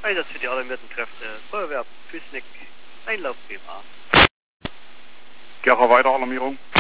Einsatz für die alarmierten Kräfte. Feuerwehr, Füßnick, Einlauf BMA. Gercher weiter, Alarmierung.